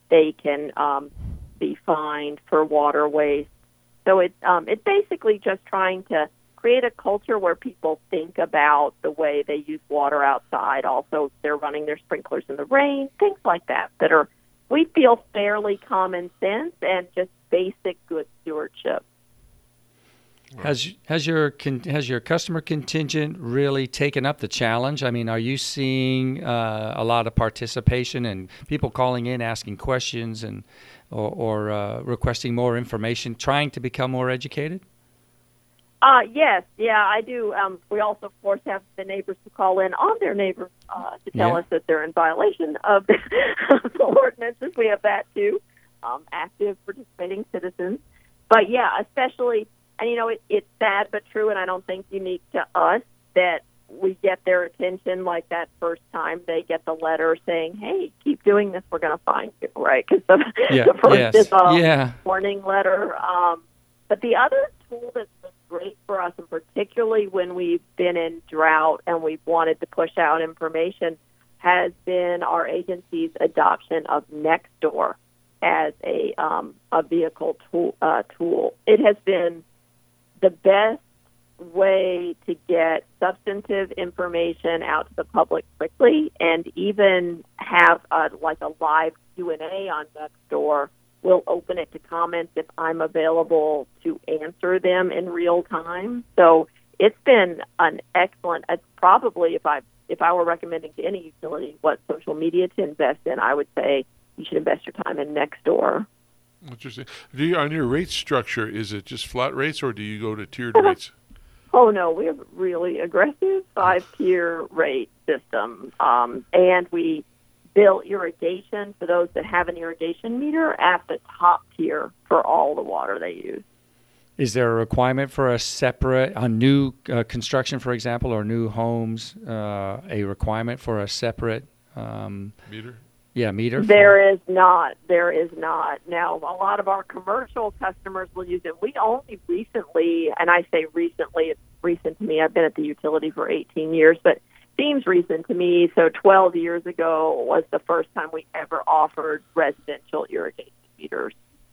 they can um, be fined for water waste. So it, um, it's basically just trying to create a culture where people think about the way they use water outside. Also, they're running their sprinklers in the rain, things like that, that are, we feel, fairly common sense and just basic good stewardship. Has has your con, has your customer contingent really taken up the challenge? I mean, are you seeing uh, a lot of participation and people calling in, asking questions, and or, or uh, requesting more information, trying to become more educated? Uh, yes, yeah, I do. Um, we also, of course, have the neighbors who call in on their neighbors uh, to tell Yeah. us that they're in violation of the, of the ordinances. We have that, too, um, active participating citizens. But, yeah, especially, and, you know, it, it's sad but true, and I don't think unique to us, that we get their attention like that first time they get the letter saying, hey, keep doing this, we're going to find you, right? Because the, Yeah, the first yes, is a yeah. warning letter. Um, but the other tool that's been great for us, and particularly when we've been in drought and we've wanted to push out information, has been our agency's adoption of Nextdoor as a um, a vehicle tool, uh, tool. It has been the best way to get substantive information out to the public quickly, and even have a, like a live Q and A on Nextdoor. We'll open it to comments if I'm available to answer them in real time. So it's been an excellent. It's probably, if I if I were recommending to any utility what social media to invest in, I would say you should invest your time in Nextdoor. Interesting. Do you, on your rate structure, is it just flat rates, or do you go to tiered rates? Oh no, we have a really aggressive five-tier rate system, um, and we bill irrigation for those that have an irrigation meter at the top tier for all the water they use. Is there a requirement for a separate, on new uh, construction, for example, or new homes, uh, a requirement for a separate um, Meter? Yeah, meter. for- There is not. There is not. Now, a lot of our commercial customers will use it. We only recently, and I say recently, it's recent to me. I've been at the utility for eighteen years, but seems recent to me. So twelve years ago was the first time we ever offered residential irrigation meters.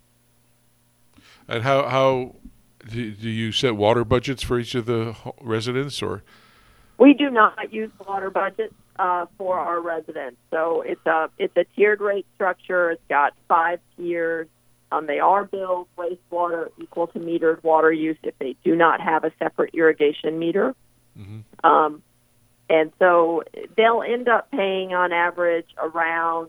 And how how do, do you set water budgets for each of the ho- residents, or? We do not use water budgets uh, for our residents. So it's a it's a tiered rate structure. It's got five tiers. Um, they are billed wastewater equal to metered water use if they do not have a separate irrigation meter. Mm-hmm. Um, and so they'll end up paying on average around,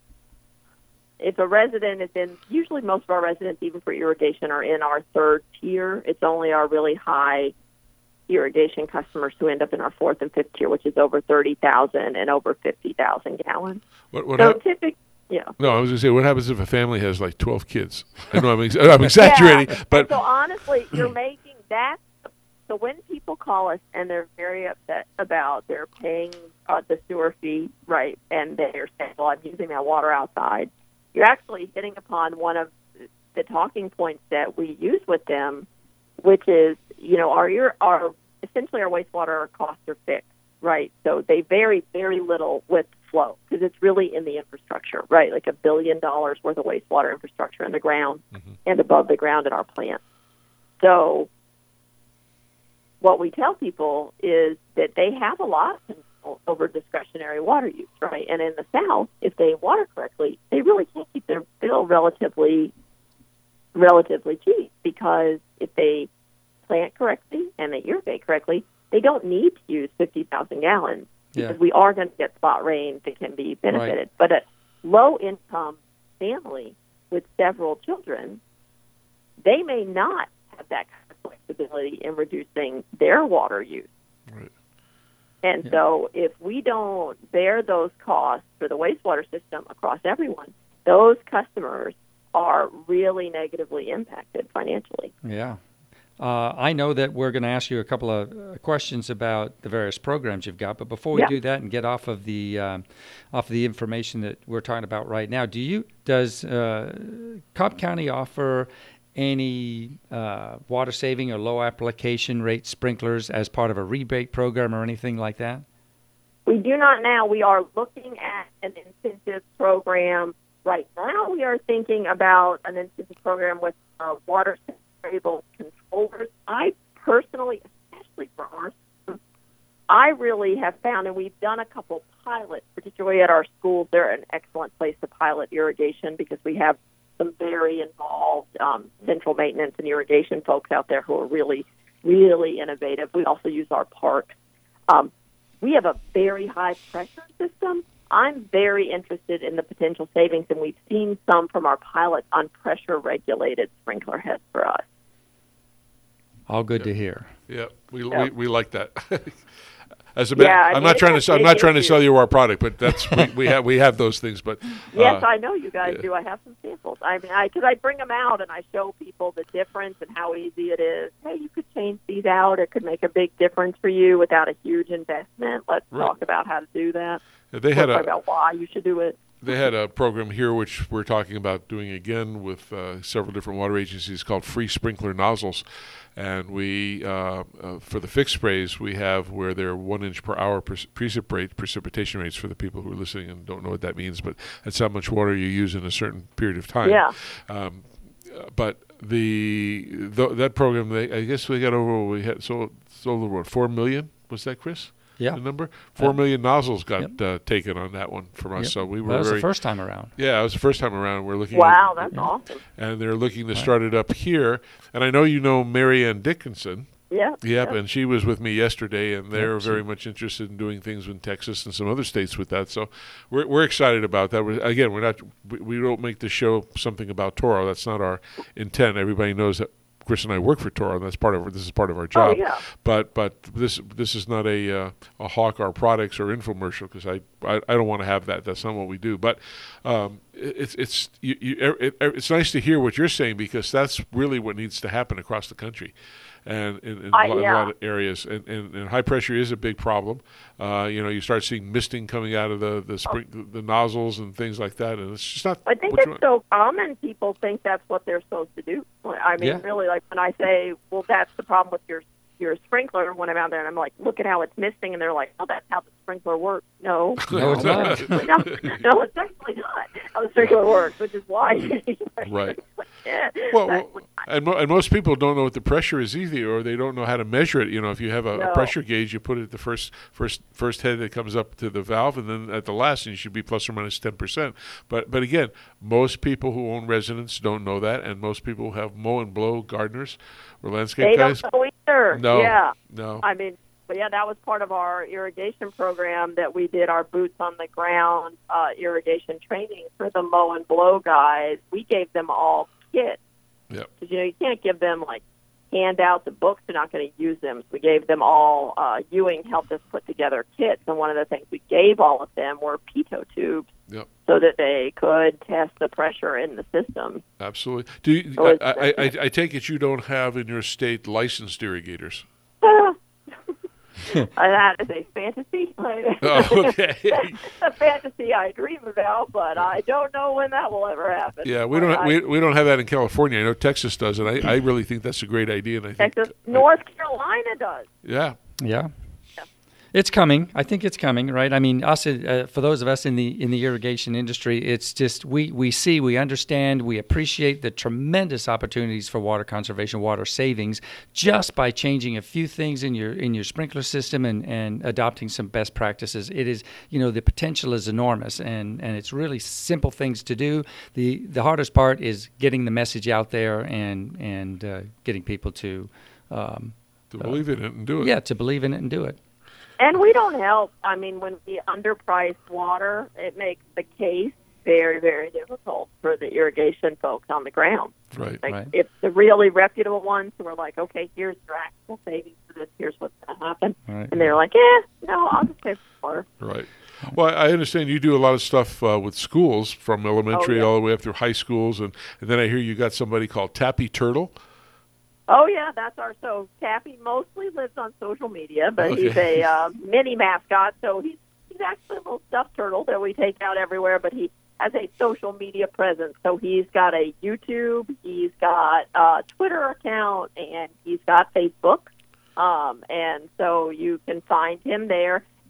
if a resident is in, usually most of our residents, even for irrigation, are in our third tier. It's only our really high irrigation customers who end up in our fourth and fifth tier, which is over thirty thousand and over fifty thousand gallons. What, what So hap- typically, yeah. no, I was going to say, what happens if a family has like twelve kids? I know I'm, ex- I'm exaggerating, Yeah. but So honestly, you're making that. So when people call us and they're very upset about they're paying uh, the sewer fee, right, and they're saying, well, I'm using that water outside, you're actually hitting upon one of the talking points that we use with them, which is, you know, our, our essentially our wastewater costs are fixed, right? So they vary very little with flow because it's really in the infrastructure, right? Like a billion dollars worth of wastewater infrastructure in the ground mm-hmm. and above the ground at our plant. So what we tell people is that they have a lot of control over discretionary water use, right? And in the South, if they water correctly, they really can't keep their bill relatively relatively cheap because if they plant correctly and they irrigate correctly, they don't need to use fifty thousand gallons because Yeah. we are going to get spot rain that can be benefited. Right. But a low-income family with several children, they may not have that kind of flexibility in reducing their water use. Right. And Yeah. so if we don't bear those costs for the wastewater system across everyone, those customers are really negatively impacted financially. Yeah. Uh, I know that we're going to ask you a couple of uh, questions about the various programs you've got, but before we Yeah. do that and get off of the um, off of the information that we're talking about right now, do you does uh, Cobb County offer any uh, water saving or low application rate sprinklers as part of a rebate program or anything like that? We do not now. We are looking at an incentive program right now we are thinking about an institute program with uh, water stable controllers. I personally, especially for our students, I really have found, and we've done a couple pilots, particularly at our schools, they're an excellent place to pilot irrigation because we have some very involved um, central maintenance and irrigation folks out there who are really, really innovative. We also use our parks. Um, we have a very high pressure system. I'm very interested in the potential savings, and we've seen some from our pilots on pressure-regulated sprinkler heads for us. All good yeah. to hear. Yeah, we, Yeah. we we like that. As a Yeah, matter, I I'm mean, not trying to it's sell, I'm a not big trying to issue. sell you our product, but that's we, we have we have those things. But Yes, uh, I know you guys yeah. do. I have some samples. I mean, I because I bring them out and I show people the difference and how easy it is. Hey, you could change these out. It could make a big difference for you without a huge investment. Let's Right. talk about how to do that. they had Let's a talk about why you should do it. They had a program here which we're talking about doing again with uh, several different water agencies called free sprinkler nozzles. And we, uh, uh, for the fixed sprays, we have where they're one inch per hour precip- precip rate, precipitation rates for the people who are listening and don't know what that means, but that's how much water you use in a certain period of time. Yeah. Um, uh, but the, the that program, they, I guess we got over, we had sold, sold over, what, four million? Was that, Chris? Yeah. The number? Four Yeah. million nozzles got Yep. uh, taken on that one from us. Yep. So we were That was very, the first time around. yeah, it was the first time around. We're looking Wow, at, that's awesome. and they're looking to start it up here. And I know you know Mary Ann Dickinson. Yeah. Yep, and she was with me yesterday, and they're Yep, she- very much interested in doing things in Texas and some other states with that. So we're we're excited about that. We're, again, we're not we, we don't make the show something about Toro. That's not our intent. Everybody knows that Chris and I work for Toro, and that's part of this is part of our job. Oh, yeah. But but this this is not a uh, a hawk our products or infomercial because I, I I don't want to have that. That's not what we do. But um, it, it's it's you, you, it, it's nice to hear what you're saying because that's really what needs to happen across the country. And in, in, I- a, lot, yeah. a lot of areas, and, and, and high pressure is a big problem. Uh, you know, you start seeing misting coming out of the the, spring, the the nozzles and things like that, and it's just not. I think what you it's want. so common. People think that's what they're supposed to do. I mean, Yeah. really, like when I say, "Well, that's the problem with your your sprinkler," when I'm out there and I'm like, "Look at how it's misting," and they're like, "Oh, that's how the sprinkler works." No, No, it's not. no, no, it's definitely not how the sprinkler works, which is why. Right. Yeah, Well, that's- well and, mo- and most people don't know what the pressure is either, or they don't know how to measure it. You know, if you have a, a No. pressure gauge, you put it at the first first first head that comes up to the valve, and then at the last, and you should be plus or minus ten percent. But but again, most people who own residences don't know that, and most people who have mow and blow gardeners or landscape they guys. don't know either. No, Yeah. no. I mean, but yeah, that was part of our irrigation program that we did, our boots on the ground uh, irrigation training for the mow and blow guys. We gave them all kits. Yep. Because, you know, you can't give them, like, handouts of books. They're not going to use them. So we gave them all, uh, Ewing helped us put together kits. And one of the things we gave all of them were pitot tubes Yep. so that they could test the pressure in the system. Absolutely. Do you, So I, it's- I, I, I take it you don't have in your state licensed irrigators? Uh, that is a fantasy. Oh, okay. a fantasy I dream about, but I don't know when that will ever happen. Yeah, we don't I- we, we don't have that in California. I know Texas does, and I, I really think that's a great idea. And I think Texas, North Carolina does. yeah, Yeah. It's coming. I think it's coming, right? I mean, us uh, for those of us in the in the irrigation industry, it's just we we see, we understand, we appreciate the tremendous opportunities for water conservation, water savings, just by changing a few things in your in your sprinkler system and, and adopting some best practices. It is, you know, the potential is enormous, and, and it's really simple things to do. the The hardest part is getting the message out there and and uh, getting people to, um, to believe in it and do it. yeah, to believe in it and do it. And we don't help. I mean, when we underprice water, it makes the case very, very difficult for the irrigation folks on the ground. Right. Like, Right. it's the really reputable ones who are like, okay, here's your actual savings for this. Here's what's going to happen. Right. And they're like, eh, no, I'll just pay for water. Right. Well, I understand you do a lot of stuff uh, with schools, from elementary Oh, yeah. all the way up through high schools, and, and then I hear you got somebody called Tappy Turtle. Oh, yeah, that's our, so Tappy mostly lives on social media, but Okay. he's a uh, mini mascot, so he's, he's actually a little stuffed turtle that we take out everywhere, but he has a social media presence. So he's got a YouTube, he's got a Twitter account, and he's got Facebook, um, and so you can find him there. And it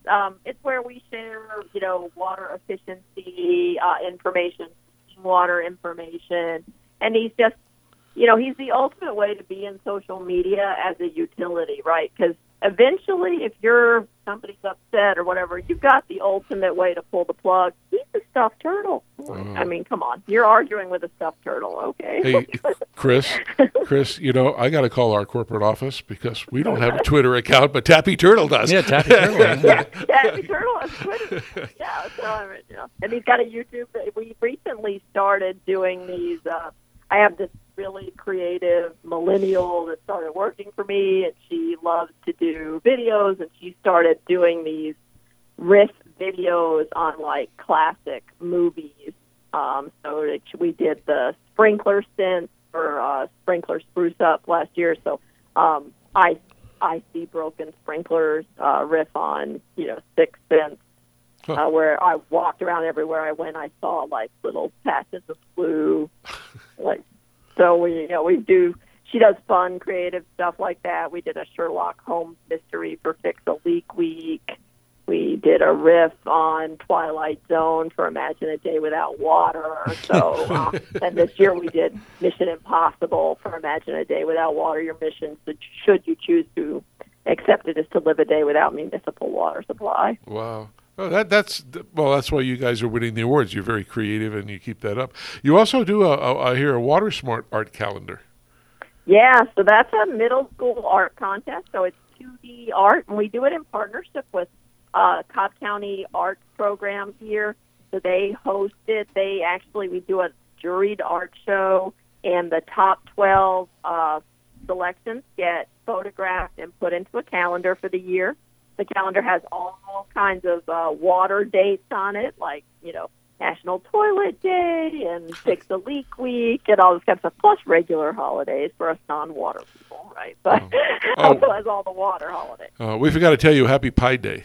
um, it's where we share, you know, water efficiency uh, information, water information, and he's just, you know, he's the ultimate way to be in social media as a utility, right? Because eventually, if you're somebody's upset or whatever, you've got the ultimate way to pull the plug. He's a stuffed turtle. Oh. I mean, come on, you're arguing with a stuffed turtle, okay? Hey, Chris, Chris, you know, I got to call our corporate office because we don't have a Twitter account, but Tappy Turtle does. Yeah, Tappy Turtle. yeah, Tappy Turtle has Twitter. Yeah, so I mean, you know, and he's got a YouTube. We recently started doing these. Uh, I have this really creative millennial that started working for me, and she loves to do videos, and she started doing these riff videos on like classic movies. Um, so it, we did the sprinkler stint for uh, sprinkler spruce up last year. So um, I I see broken sprinklers uh, riff on you know Sixth Sense, uh, where I walked around everywhere I went. I saw like little patches of blue, like. So we, you know, we do. She does fun, creative stuff like that. We did a Sherlock Holmes mystery for Fix a Leak Week. We did a riff on Twilight Zone for Imagine a Day Without Water. So, uh, and this year we did Mission Impossible for Imagine a Day Without Water. Your mission, should you choose to accept it, is to live a day without municipal water supply. Wow. Oh, that that's well. That's why you guys are winning the awards. You're very creative, and you keep that up. You also do a, a I hear a Water Smart art calendar. Yeah, so that's a middle school art contest. So it's two D art, and we do it in partnership with uh, Cobb County Arts Program here. So they host it. They actually we do a juried art show, and the top twelve uh, selections get photographed and put into a calendar for the year. The calendar has all kinds of uh, water dates on it, like, you know, National Toilet Day and Fix a Leak Week and all this kind of stuff, plus regular holidays for us non-water people, right? But oh. also has all the water holidays. Uh, we forgot to tell you, Happy Pi Day.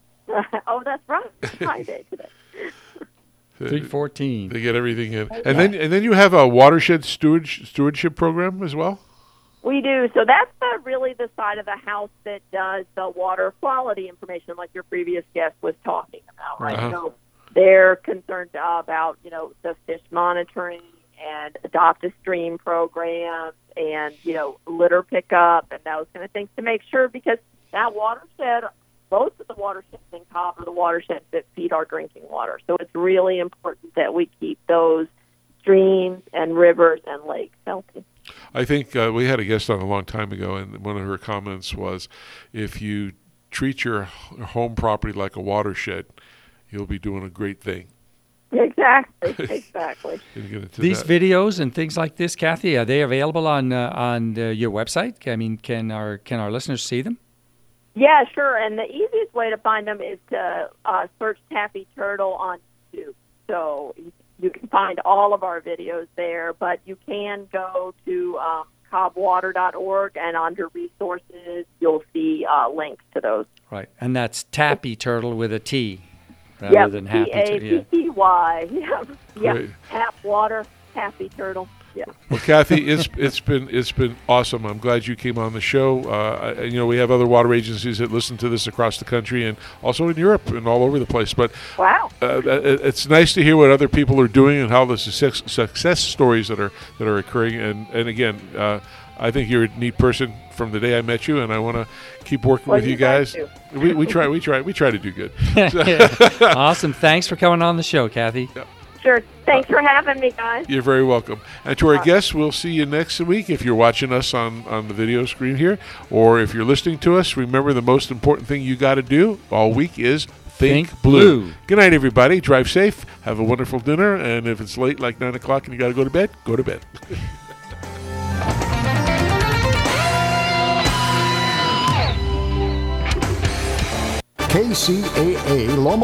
Oh, that's right. Pi Day today. three fourteen. They get everything in. And then and then you have a watershed steward, stewardship program as well? We do. So that's the, really the side of the house that does the water quality information, like your previous guest was talking about, right? Uh-huh. So they're concerned about, you know, the fish monitoring and adopt a stream programs and, you know, litter pickup and those kind of things to make sure, because that watershed, most of the watersheds in Cobb are the watersheds that feed our drinking water. So it's really important that we keep those streams and rivers and lakes healthy. I think uh, we had a guest on a long time ago, and one of her comments was, if you treat your home property like a watershed, you'll be doing a great thing. Exactly, exactly. These that. videos and things like this, Kathy, are they available on uh, on uh, your website? I mean, can our can our listeners see them? Yeah, sure. And the easiest way to find them is to uh, search Tappy Turtle on YouTube. So you can find all of our videos there, but you can go to um, cobb water dot org, and under resources, you'll see uh, links to those. Right, and that's Tappy Turtle with a T rather yep, than Happy Turtle. T A P P Y. Yep, yep. Tap Water, Tappy Turtle. Yeah. Well, Kathy, it's it's been it's been awesome. I'm glad you came on the show. Uh, you know, we have other water agencies that listen to this across the country and also in Europe and all over the place. But wow, uh, it's nice to hear what other people are doing and how the success, success stories that are that are occurring. And and again, uh, I think you're a neat person from the day I met you, and I want to keep working well, with you, you guys. We we try we try we try to do good. Awesome. Thanks for coming on the show, Kathy. Yep. Sure. Thanks for having me, guys. You're very welcome. And to our guests, we'll see you next week if you're watching us on, on the video screen here, or if you're listening to us. Remember, the most important thing you got to do all week is think, think blue. blue. Good night, everybody. Drive safe. Have a wonderful dinner. And if it's late, like nine o'clock, and you got to go to bed, go to bed. K C A A Loma